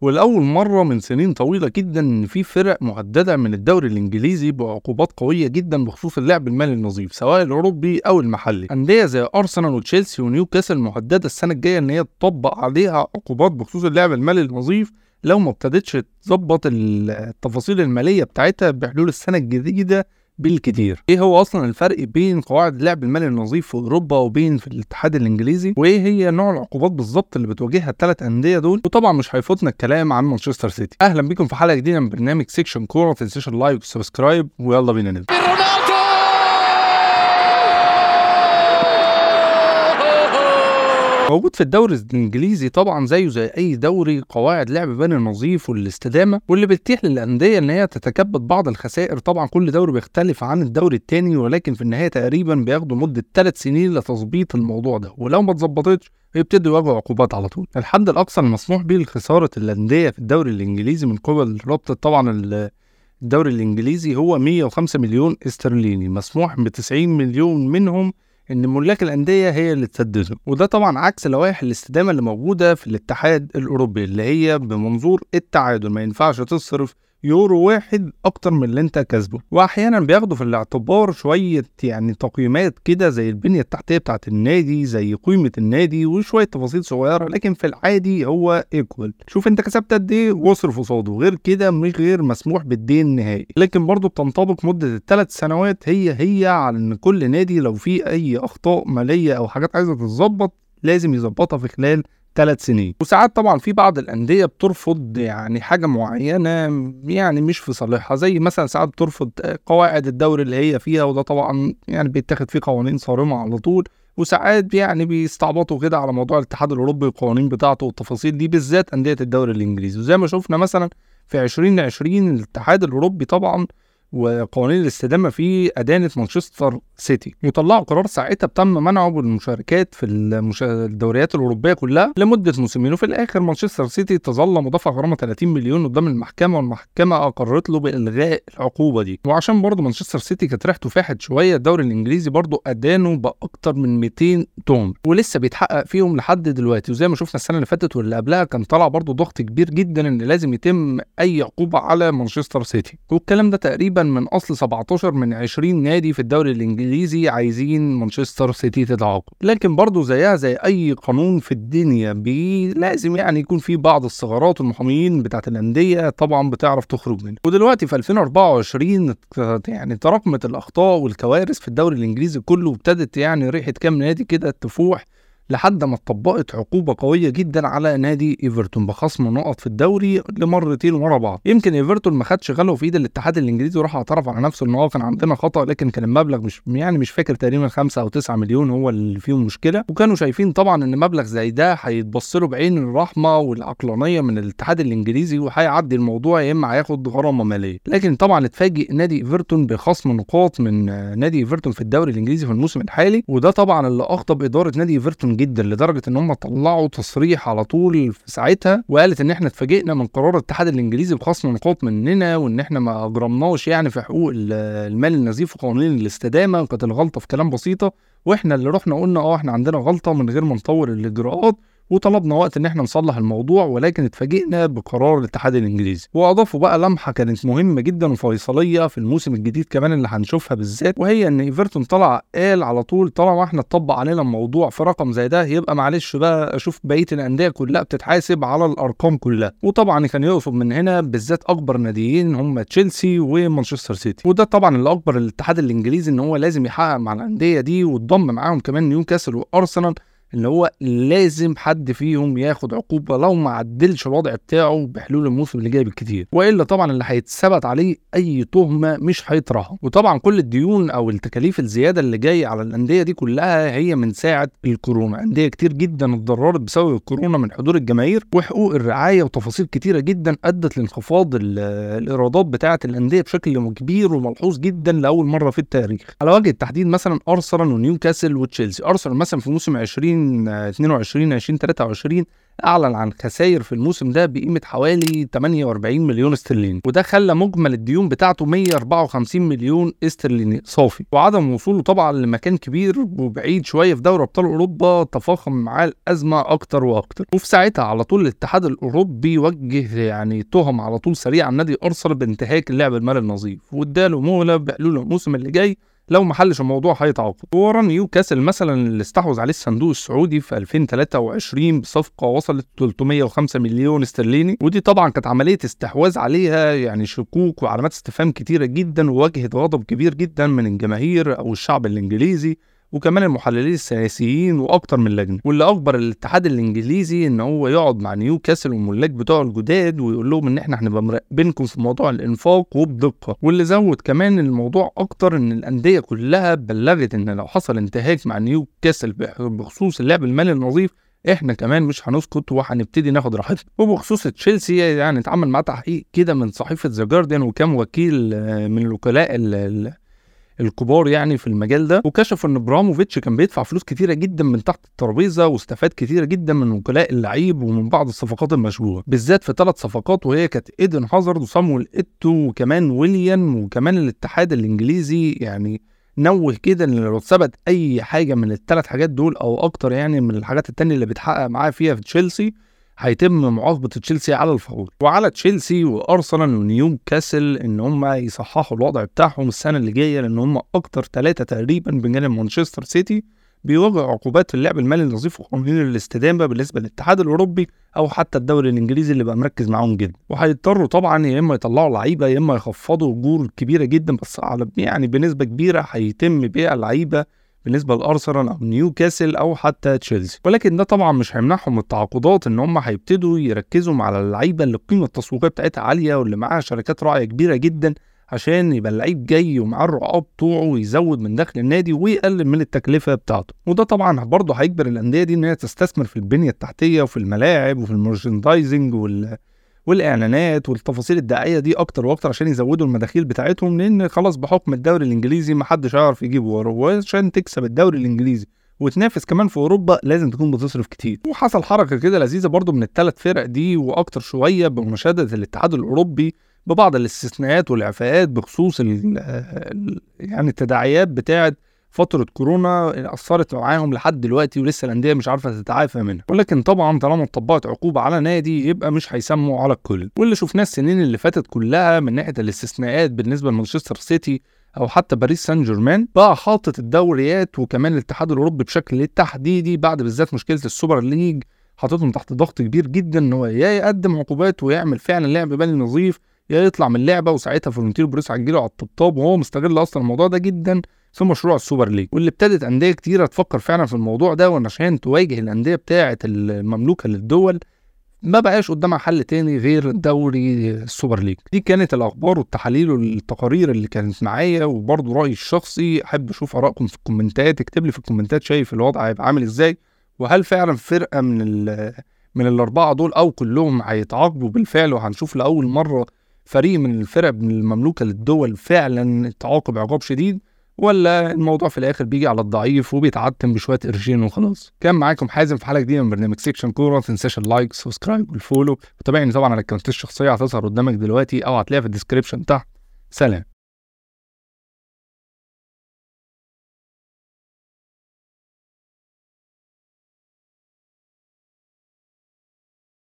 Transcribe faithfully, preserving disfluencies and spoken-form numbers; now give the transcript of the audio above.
والأول مرة من سنين طويلة جدا إن في فرق مهددة من الدوري الإنجليزي بعقوبات قوية جدا بخصوص اللعب المالي النظيف سواء الأوروبي أو المحلي. أندية زي أرسنال وتشيلسي ونيوكاسل مهددة السنة الجاية إن هي تطبق عليها عقوبات بخصوص اللعب المالي النظيف لو ما ابتدتش تظبط التفاصيل المالية بتاعتها بحلول السنة الجديدة بالكتير. ايه هو اصلا الفرق بين قواعد اللعب المالي النظيف في اوروبا وبين في الاتحاد الانجليزي، وايه هي نوع العقوبات بالظبط اللي بتواجهها الثلاث انديه دول؟ وطبعا مش هيفوتنا الكلام عن مانشستر سيتي. اهلا بكم في حلقه جديده من برنامج سيكشن كوره، ما تنساش اللايك والسبسكرايب ويلا بينا نبدا. موجود في الدوري الانجليزي طبعا زيه زي اي دوري قواعد لعب مالي نظيف والاستدامه، واللي بتتيح للانديه ان هي تتكبد بعض الخسائر. طبعا كل دوري بيختلف عن الدوري التاني، ولكن في النهايه تقريبا بياخدوا مده ثلاث سنين لتظبيط الموضوع ده، ولو ما اتظبطتش يبتدوا يواجهوا عقوبات على طول. الحد الاقصى المسموح به لخساره الانديه في الدوري الانجليزي من قبل رابطه طبعا الدوري الانجليزي هو مية وخمسة مليون استرليني، مسموح ب تسعين مليون منهم ان ملاك الانديه هي اللي تسددهم، وده طبعا عكس لوائح الاستدامه اللي موجوده في الاتحاد الاوروبي اللي هي بمنظور التعادل، ما ينفعش تصرف يورو واحد اكتر من اللي انت كسبه. واحيانا بياخدوا في الاعتبار شويه يعني تقييمات كده زي البنيه التحتيه بتاعه النادي، زي قيمه النادي وشويه تفاصيل صغيره، لكن في العادي هو ايكوال. شوف انت كسبت قد ايه واصرف قصاده، غير كده مش غير مسموح بالدين نهائي. لكن برضه بتنطبق مده الثلاث سنوات هي هي على ان كل نادي لو في اي اخطاء ماليه او حاجات عايزه تتظبط لازم يظبطها في خلال ثلاث سنين. وساعات طبعا في بعض الانديه بترفض يعني حاجه معينه يعني مش في صالحها، زي مثلا ساعات بترفض قواعد الدوري اللي هي فيها، وده طبعا يعني بيتاخد فيه قوانين صارمه على طول. وساعات يعني بيستعبطوا كده على موضوع الاتحاد الاوروبي والقوانين بتاعته والتفاصيل دي، بالذات انديه الدوري الانجليزي. وزي ما شفنا مثلا في عشرين عشرين الاتحاد الاوروبي طبعا وقوانين الاستدامه فيه ادانت مانشستر سيتي، وطلعوا قرار ساعتها تم منعه بالمشاركات في المش... الدوريات الاوروبيه كلها لمده موسمين. وفي الاخر مانشستر سيتي تظلم ودفع غرامه ثلاثين مليون قدام المحكمه، والمحكمه اقرت له بالغاء العقوبه دي. وعشان برضه مانشستر سيتي كانت ريحته فاحت شويه، الدوري الانجليزي برضه ادانه باكتر من مئتين تهم ولسه بيتحقق فيهم لحد دلوقتي. وزي ما شفنا السنه اللي فاتت واللي قبلها كان طلع برضه ضغط كبير جدا ان لازم يتم اي عقوبه على مانشستر سيتي، والكلام ده تقريبا من اصل سبعتاشر من عشرين نادي في الدوري الانجليزي عايزين مانشستر سيتي تتعاقب. لكن برضو زيها زي اي قانون في الدنيا بي لازم يعني يكون في بعض الثغرات، والمحامين بتاعت الانديه طبعا بتعرف تخرج منها. ودلوقتي في ألفين وأربعة وعشرين يعني تراكمت الاخطاء والكوارث في الدوري الانجليزي كله، وابتدت يعني ريحه كام نادي كده تفوح لحد ما اتطبقت عقوبه قويه جدا على نادي ايفرتون بخصم نقط في الدوري لمرتين ورا بعض. يمكن ايفرتون ما خدش غلو في ايد الاتحاد الانجليزي وراح اعترف على نفسه ان هو كان عندنا خطا، لكن كان المبلغ مش يعني مش فاكر تقريبا خمسة او تسعة مليون هو اللي فيهم مشكله. وكانوا شايفين طبعا ان مبلغ زي ده هيتبص له بعين الرحمه والعقلانيه من الاتحاد الانجليزي وهيعدي الموضوع، يا اما هياخد غرامه ماليه. لكن طبعا اتفاجئ نادي ايفرتون بخصم نقاط من نادي ايفرتون في الدوري الانجليزي في الموسم الحالي، وده طبعا اللي اغضب اداره نادي ايفرتون جدا لدرجه ان هم طلعوا تصريح على طول في ساعتها وقالت ان احنا اتفاجئنا من قرار الاتحاد الانجليزي بخصم نقاط مننا، وان احنا ما اجرمناش يعني في حقوق المال النزيف وقوانين الاستدامه، وكانت الغلطه في كلام بسيطه، واحنا اللي رحنا قلنا اه احنا عندنا غلطه من غير ما نطور الاجراءات، وطلبنا وقت ان احنا نصلح الموضوع، ولكن اتفاجئنا بقرار الاتحاد الانجليزي. واضافوا بقى لمحه كانت مهمه جدا وفيصليه في الموسم الجديد كمان اللي هنشوفها بالذات، وهي ان ايفرتون طلع قال على طول طالما احنا اتطبق علينا الموضوع في رقم زي ده يبقى معلش بقى اشوف بقيه الانديه كلها بتتحاسب على الارقام كلها. وطبعا كان يقصد من هنا بالذات اكبر ناديين هم تشيلسي ومانشستر سيتي، وده طبعا اللي اكبر الاتحاد الانجليزي ان هو لازم يحقق مع الانديه دي، واتضم معاهم كمان نيوكاسل وارسنال اللي هو لازم حد فيهم ياخد عقوبه لو ما عدلش الوضع بتاعه بحلول الموسم اللي جاي بالكتير، والا طبعا اللي هيتثبت عليه اي تهمه مش هيطرحها. وطبعا كل الديون او التكاليف الزياده اللي جايه على الانديه دي كلها هي من ساعه الكورونا. انديه كتير جدا اتضررت بسبب الكورونا من حضور الجماهير وحقوق الرعايه وتفاصيل كتيره جدا ادت لانخفاض الايرادات بتاعه الانديه بشكل كبير وملحوظ جدا لاول مره في التاريخ. على وجه التحديد مثلا ارسنال ونيوكاسل وتشيلسي. ارسنال مثلا في موسم عشرين اتنين وعشرين عشرين تلاتة وعشرين اعلن عن خسائر في الموسم ده بقيمه حوالي ثمانية وأربعين مليون استرليني، وده خلى مجمل الديون بتاعته مية وأربعة وخمسين مليون استرليني صافي. وعدم وصوله طبعا لمكان كبير وبعيد شويه في دوري ابطال اوروبا تفاقم معاه الازمه اكتر واكتر. وفي ساعتها على طول الاتحاد الاوروبي وجه يعني تهم على طول سريع عن نادي ارسنال بانتهاك اللعب المالي النظيف، واداله مهله بحلول الموسم اللي جاي لو ما حلش الموضوع هيتعاقب. ورا نيوكاسل مثلا اللي استحوذ عليه الصندوق السعودي في ألفين وثلاثة وعشرين بصفقه وصلت ثلاثمية وخمسة مليون استرليني، ودي طبعا كانت عمليه استحواذ عليها يعني شكوك وعلامات استفهام كتيره جدا، وواجهت غضب كبير جدا من الجماهير او الشعب الانجليزي وكمان المحللين السياسيين واكتر من لجنه. واللي اجبر الاتحاد الانجليزي ان هو يقعد مع نيوكاسل والملاك بتوعه الجداد ويقول لهم ان احنا هنبقى مراقبينكم في موضوع الانفاق وبدقه. واللي زود كمان الموضوع اكتر ان الانديه كلها بلغت ان لو حصل انتهاك مع نيوكاسل بخصوص اللعب المالي النظيف احنا كمان مش هنسكت وهنبتدي ناخد راحتنا. وبخصوص تشيلسي يعني اتعمل معاه تحقيق كده من صحيفه ذا جارديان وكام وكيل من الوكلاء الكبار يعني في المجال ده، وكشفوا ان ابراهيموفيتش كان بيدفع فلوس كتيره جدا من تحت الترابيزه واستفاد كتيره جدا من وكلاء اللعيب ومن بعض الصفقات المشبوهه، بالذات في ثلاث صفقات وهي كانت ايدن هازارد وصامويل ايتو وكمان ويليام. وكمان الاتحاد الانجليزي يعني نوه كده ان لو ثبت اي حاجه من الثلاث حاجات دول او اكتر يعني من الحاجات التانية اللي بيتحقق معاه فيها في تشيلسي هيتم معاقبه تشيلسي على الفور. وعلى تشيلسي وارسنال ونيوكاسل ان هم يصححوا الوضع بتاعهم السنه اللي جايه، لان هم اكتر ثلاثه تقريبا بجانب مانشستر سيتي بيواجهوا عقوبات في اللعب المالي النظيف وقوانين الاستدامه بالنسبه للاتحاد الاوروبي او حتى الدوري الانجليزي اللي بقى مركز معاهم جدا. وهيضطروا طبعا يا اما يطلعوا لعيبه يا اما يخفضوا اجور كبيره جدا، بس على يعني بنسبه كبيره هيتم بيع لعيبه بالنسبه لارسنال او نيوكاسل او حتى تشيلسي. ولكن ده طبعا مش هيمنعهم التعاقدات ان هم هيبتدوا يركزوا على اللعيبه اللي القيمه التسويقيه بتاعتها عاليه واللي معاها شركات راعيه كبيره جدا، عشان يبقى اللعيب جاي ومعاه الرعاه بتوعه ويزود من دخل النادي ويقلل من التكلفه بتاعته. وده طبعا برضه هيجبر الانديه دي ان هي تستثمر في البنيه التحتيه وفي الملاعب وفي المرشندايزنج وال والاعلانات والتفاصيل الدعائيه دي اكتر واكتر عشان يزودوا المداخيل بتاعتهم، لان خلاص بحكم الدوري الانجليزي محدش هيعرف يجيب وراه، وعشان تكسب الدوري الانجليزي وتنافس كمان في اوروبا لازم تكون بتصرف كتير. وحصل حركه كده لذيذه برضو من الثلاث فرق دي واكتر شويه بمشاهده الاتحاد الاوروبي ببعض الاستثناءات والاعفاءات بخصوص يعني التداعيات بتاعه فترة كورونا أثرت معاهم لحد دلوقتي ولسه الأندية مش عارفة تتعافى منها. ولكن طبعا طالما اتطبقت عقوبة على نادي يبقى مش هيسموا على الكل. واللي شفناه السنين اللي فاتت كلها من ناحية الاستثناءات بالنسبة لمانشستر سيتي أو حتى باريس سان جيرمان بقى حاطط الدوريات وكمان الاتحاد الأوروبي بشكل تحديدي بعد بالذات مشكلة السوبر ليج حاططهم تحت ضغط كبير جدا إن هو يا يقدم عقوبات ويعمل فعلا لعب بالي نظيف يا يطلع من اللعبة. وساعتها فلورنتينو بيريز هتجيله على الطبطاب، وهو مستغل أصلا الموضوع ده جدا في مشروع السوبر ليج. واللي ابتدت انديه كتيره تفكر فعلا في الموضوع ده، وعشان تواجه الانديه بتاعه المملوكه للدول ما بقاش قدامها حل تاني غير دوري السوبر ليج. دي كانت الاخبار والتحاليل والتقارير اللي كانت معايا، وبرضه رايي الشخصي احب اشوف ارائكم في الكومنتات. اكتب لي في الكومنتات شايف الوضع هيبقى عامل ازاي، وهل فعلا فرقه من من الاربعه دول او كلهم هيتعاقبوا بالفعل وهنشوف لاول مره فريق من الفرق من المملوكه للدول فعلا تعاقب عقاب شديد، ولا الموضوع في الاخر بيجي على الضعيف وبيتعتم بشويه قرشين وخلاص. كان معاكم حازم في حلقه جديده من برنامج سيكشن كوره. ما تنساش اللايك سبسكرايب والفولو، وتابعني طبعا على الكونتات الشخصيه هتظهر قدامك دلوقتي او هتلاقيها في الديسكريبشن تحت. سلام.